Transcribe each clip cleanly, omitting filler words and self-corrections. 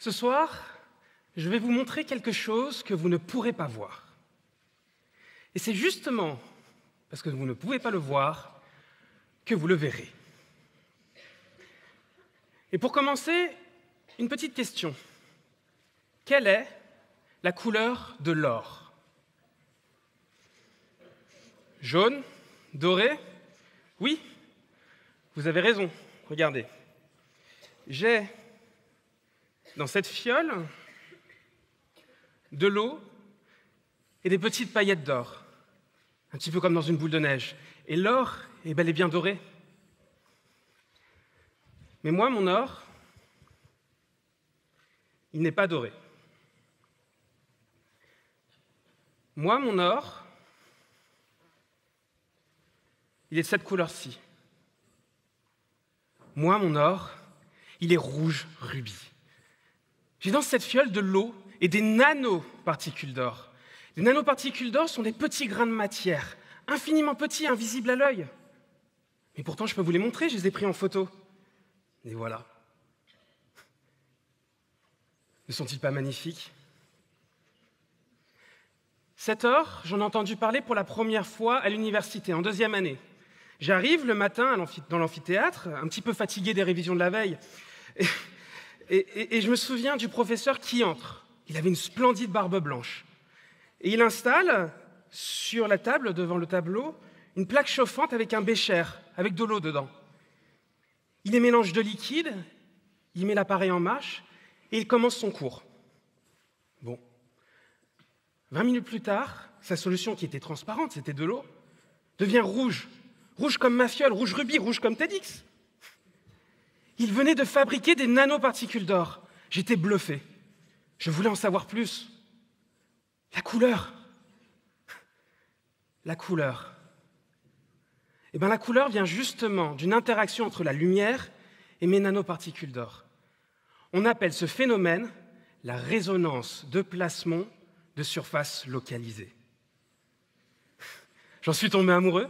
Ce soir, je vais vous montrer quelque chose que vous ne pourrez pas voir. Et c'est justement parce que vous ne pouvez pas le voir que vous le verrez. Et pour commencer, une petite question. Quelle est la couleur de l'or? Jaune? Doré? Oui, vous avez raison. Regardez. J'ai dans cette fiole de l'eau et des petites paillettes d'or, un petit peu comme dans une boule de neige. Et l'or est bel et bien doré. Mais moi, mon or, il n'est pas doré. Moi, mon or, il est de cette couleur-ci. Moi, mon or, il est rouge rubis. J'ai dans cette fiole de l'eau et des nanoparticules d'or. Les nanoparticules d'or sont des petits grains de matière, infiniment petits, invisibles à l'œil. Mais pourtant, je peux vous les montrer, je les ai pris en photo. Et voilà. Ne sont-ils pas magnifiques? Cet or, j'en ai entendu parler pour la première fois à l'université, en 2e année. J'arrive le matin dans l'amphithéâtre, un petit peu fatigué des révisions de la veille, et je me souviens du professeur qui entre. Il avait une splendide barbe blanche. Et il installe sur la table, devant le tableau, une plaque chauffante avec un bécher, avec de l'eau dedans. Il y mélange de liquide, il met l'appareil en marche, et il commence son cours. Bon. 20 minutes plus tard, sa solution, qui était transparente, c'était de l'eau, devient rouge. Rouge comme ma fiole, rouge rubis, rouge comme TEDx. Il venait de fabriquer des nanoparticules d'or. J'étais bluffé. Je voulais en savoir plus. La couleur. La couleur. Eh bien, la couleur vient justement d'une interaction entre la lumière et mes nanoparticules d'or. On appelle ce phénomène la résonance de plasmon de surface localisée. J'en suis tombé amoureux.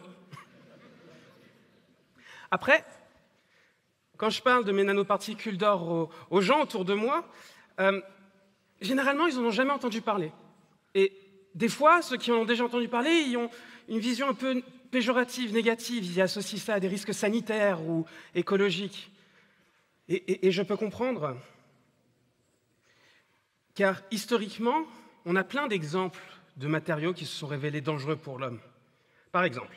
Après, quand je parle de mes nanoparticules d'or aux gens autour de moi, généralement, ils n'en ont jamais entendu parler. Et des fois, ceux qui en ont déjà entendu parler, ils ont une vision un peu péjorative, négative. Ils associent ça à des risques sanitaires ou écologiques. Et je peux comprendre, car historiquement, on a plein d'exemples de matériaux qui se sont révélés dangereux pour l'homme. Par exemple,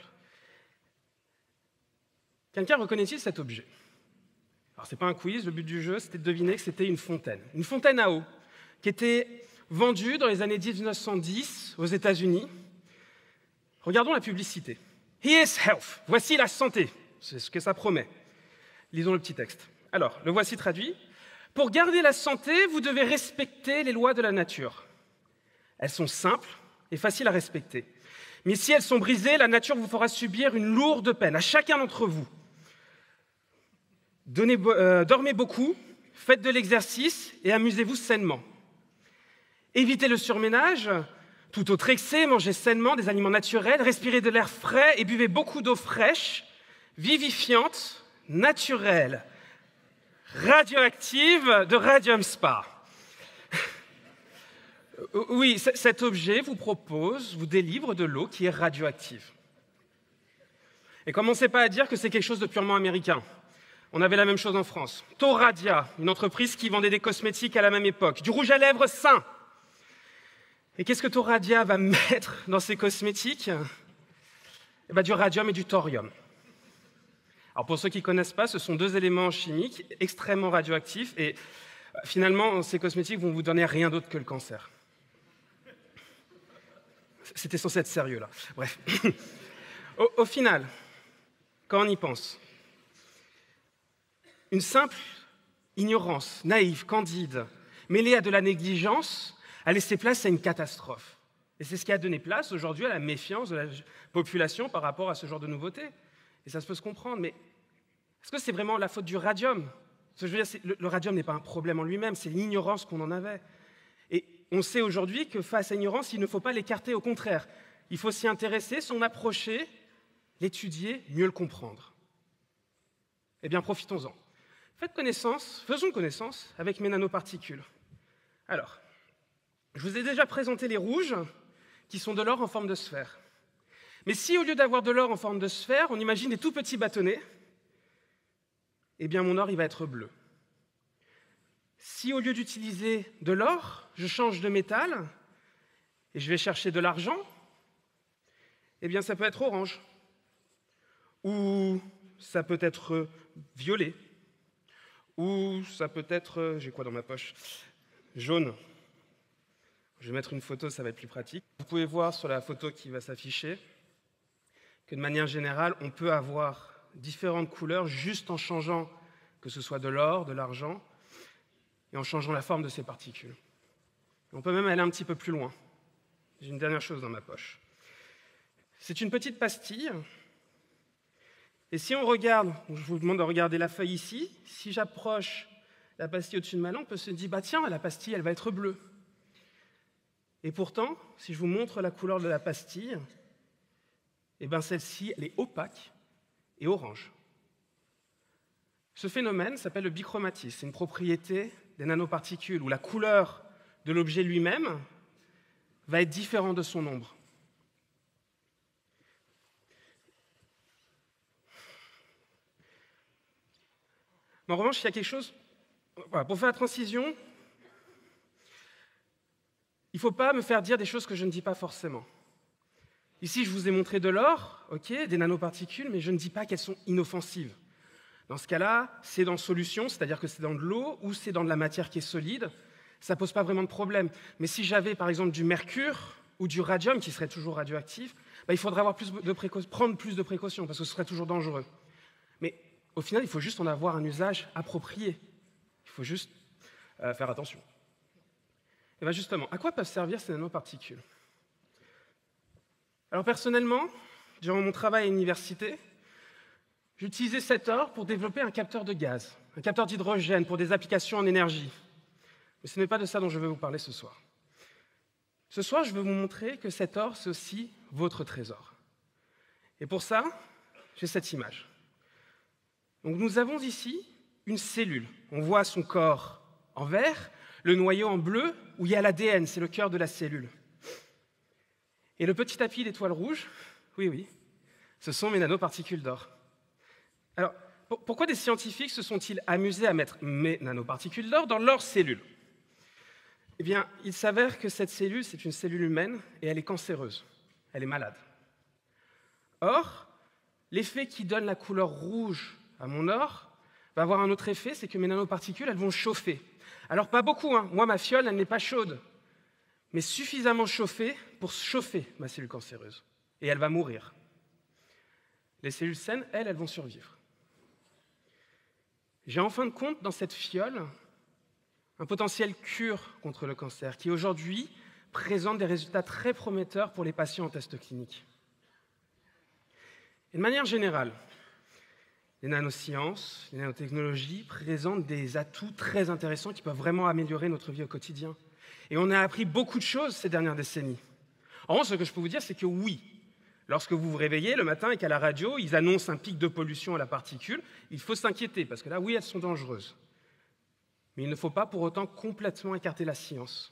quelqu'un reconnaît-il cet objet? Alors, ce n'est pas un quiz, le but du jeu, c'était de deviner que c'était une fontaine à eau, qui était vendue dans les années 1910 aux États-Unis. Regardons la publicité. Here is health. Voici la santé. C'est ce que ça promet. Lisons le petit texte. Alors, le voici traduit. Pour garder la santé, vous devez respecter les lois de la nature. Elles sont simples et faciles à respecter. Mais si elles sont brisées, la nature vous fera subir une lourde peine, à chacun d'entre vous. Dormez beaucoup, faites de l'exercice et amusez-vous sainement. Évitez le surménage, tout autre excès, mangez sainement des aliments naturels, respirez de l'air frais et buvez beaucoup d'eau fraîche, vivifiante, naturelle, radioactive de Radium Spa. Oui, cet objet vous délivre de l'eau qui est radioactive. Et commencez pas à dire que c'est quelque chose de purement américain. On avait la même chose en France. Tauradia, une entreprise qui vendait des cosmétiques à la même époque. Du rouge à lèvres sain. Et qu'est-ce que Tauradia va mettre dans ses cosmétiques? Eh bien, du radium et du thorium. Alors pour ceux qui ne connaissent pas, ce sont 2 éléments chimiques extrêmement radioactifs et finalement, ces cosmétiques vont vous donner rien d'autre que le cancer. C'était censé être sérieux là. Bref. Au final, quand on y pense, une simple ignorance, naïve, candide, mêlée à de la négligence, a laissé place à une catastrophe. Et c'est ce qui a donné place aujourd'hui à la méfiance de la population par rapport à ce genre de nouveautés. Et ça se peut se comprendre, mais est-ce que c'est vraiment la faute du radium? Ce que je veux dire, le radium n'est pas un problème en lui-même, c'est l'ignorance qu'on en avait. Et on sait aujourd'hui que face à l'ignorance, il ne faut pas l'écarter, au contraire. Il faut s'y intéresser, s'en approcher, l'étudier, mieux le comprendre. Eh bien, profitons-en. Faisons connaissance avec mes nanoparticules. Alors, je vous ai déjà présenté les rouges, qui sont de l'or en forme de sphère. Mais si, au lieu d'avoir de l'or en forme de sphère, on imagine des tout petits bâtonnets, eh bien mon or, il va être bleu. Si, au lieu d'utiliser de l'or, je change de métal et je vais chercher de l'argent, eh bien ça peut être orange. Ou ça peut être violet. Ou ça peut être, j'ai quoi dans ma poche? Jaune. Je vais mettre une photo, ça va être plus pratique. Vous pouvez voir sur la photo qui va s'afficher que de manière générale, on peut avoir différentes couleurs juste en changeant, que ce soit de l'or, de l'argent, et en changeant la forme de ces particules. On peut même aller un petit peu plus loin. J'ai une dernière chose dans ma poche. C'est une petite pastille. Et si on regarde, je vous demande de regarder la feuille ici, si j'approche la pastille au-dessus de ma lampe, on peut se dire, bah tiens, la pastille, elle va être bleue. Et pourtant, si je vous montre la couleur de la pastille, eh bien celle-ci, elle est opaque et orange. Ce phénomène s'appelle le bichromatisme. C'est une propriété des nanoparticules où la couleur de l'objet lui-même va être différente de son ombre. Mais en revanche, il y a quelque chose... Voilà, pour faire la transition, il ne faut pas me faire dire des choses que je ne dis pas forcément. Ici, je vous ai montré de l'or, ok, des nanoparticules, mais je ne dis pas qu'elles sont inoffensives. Dans ce cas-là, c'est dans solution, c'est-à-dire que c'est dans de l'eau ou c'est dans de la matière qui est solide. Ça ne pose pas vraiment de problème. Mais si j'avais, par exemple, du mercure ou du radium, qui serait toujours radioactif, il faudrait prendre plus de précautions, parce que ce serait toujours dangereux. Mais au final, il faut juste en avoir un usage approprié. Il faut juste faire attention. Et bien justement, à quoi peuvent servir ces nanoparticules? Alors personnellement, durant mon travail à l'université, j'utilisais cet or pour développer un capteur de gaz, un capteur d'hydrogène pour des applications en énergie. Mais ce n'est pas de ça dont je vais vous parler ce soir. Ce soir, je vais vous montrer que cet or, c'est aussi votre trésor. Et pour ça, j'ai cette image. Donc nous avons ici une cellule. On voit son corps en vert, le noyau en bleu, où il y a l'ADN, c'est le cœur de la cellule. Et le petit tapis d'étoiles rouges, oui, ce sont mes nanoparticules d'or. Alors, pourquoi des scientifiques se sont-ils amusés à mettre mes nanoparticules d'or dans leur cellule? Eh bien, il s'avère que cette cellule, c'est une cellule humaine et elle est cancéreuse. Elle est malade. Or, l'effet qui donne la couleur rouge à mon or va avoir un autre effet, c'est que mes nanoparticules, elles vont chauffer. Alors, pas beaucoup, hein. Moi, ma fiole, elle n'est pas chaude, mais suffisamment chauffée pour chauffer ma cellule cancéreuse. Et elle va mourir. Les cellules saines, elles vont survivre. J'ai en fin de compte, dans cette fiole, un potentiel cure contre le cancer qui, aujourd'hui, présente des résultats très prometteurs pour les patients en test clinique. Et de manière générale, les nanosciences, les nanotechnologies présentent des atouts très intéressants qui peuvent vraiment améliorer notre vie au quotidien. Et on a appris beaucoup de choses ces dernières décennies. En revanche, ce que je peux vous dire, c'est que oui, lorsque vous vous réveillez le matin et qu'à la radio, ils annoncent un pic de pollution à la particule, il faut s'inquiéter, parce que là, oui, elles sont dangereuses. Mais il ne faut pas pour autant complètement écarter la science.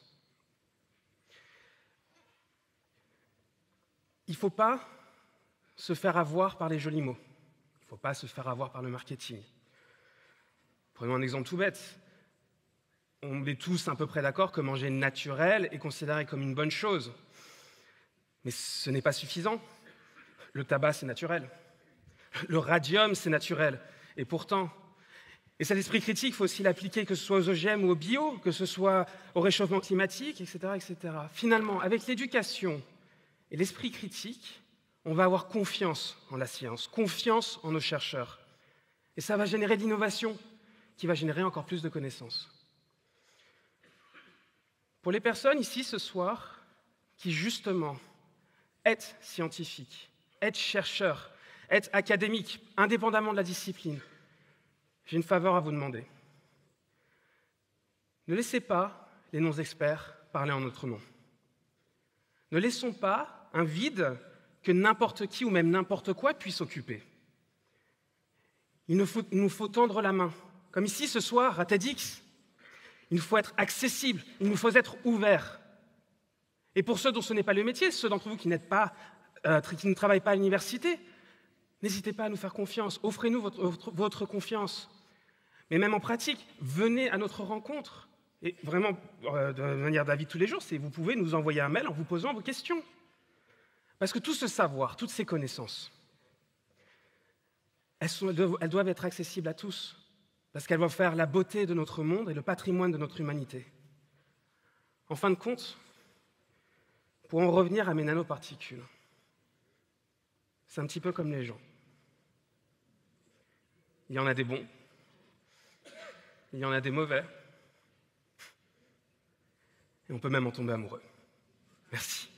Il ne faut pas se faire avoir par les jolis mots. Il ne faut pas se faire avoir par le marketing. Prenons un exemple tout bête. On est tous à peu près d'accord que manger naturel est considéré comme une bonne chose. Mais ce n'est pas suffisant. Le tabac, c'est naturel. Le radium, c'est naturel. Et pourtant, et cet esprit critique, il faut aussi l'appliquer, que ce soit aux OGM ou au bio, que ce soit au réchauffement climatique, etc., etc. Finalement, avec l'éducation et l'esprit critique, on va avoir confiance en la science, confiance en nos chercheurs. Et ça va générer de l'innovation, qui va générer encore plus de connaissances. Pour les personnes ici ce soir, qui justement être scientifique, être chercheur, être académique, indépendamment de la discipline, j'ai une faveur à vous demander. Ne laissez pas les non-experts parler en notre nom. Ne laissons pas un vide que n'importe qui ou même n'importe quoi puisse occuper. Il nous faut tendre la main. Comme ici ce soir à TEDx, Il nous faut être accessible, il nous faut être ouvert. Et pour ceux dont ce n'est pas le métier, ceux d'entre vous qui ne travaillent pas à l'université, n'hésitez pas à nous faire confiance, offrez-nous votre confiance. Mais même en pratique, venez à notre rencontre. Et vraiment, de manière d'avis de tous les jours, vous pouvez nous envoyer un mail en vous posant vos questions. Parce que tout ce savoir, toutes ces connaissances, elles doivent être accessibles à tous. Parce qu'elles vont faire la beauté de notre monde et le patrimoine de notre humanité. En fin de compte, pour en revenir à mes nanoparticules, c'est un petit peu comme les gens. Il y en a des bons, il y en a des mauvais, et on peut même en tomber amoureux. Merci.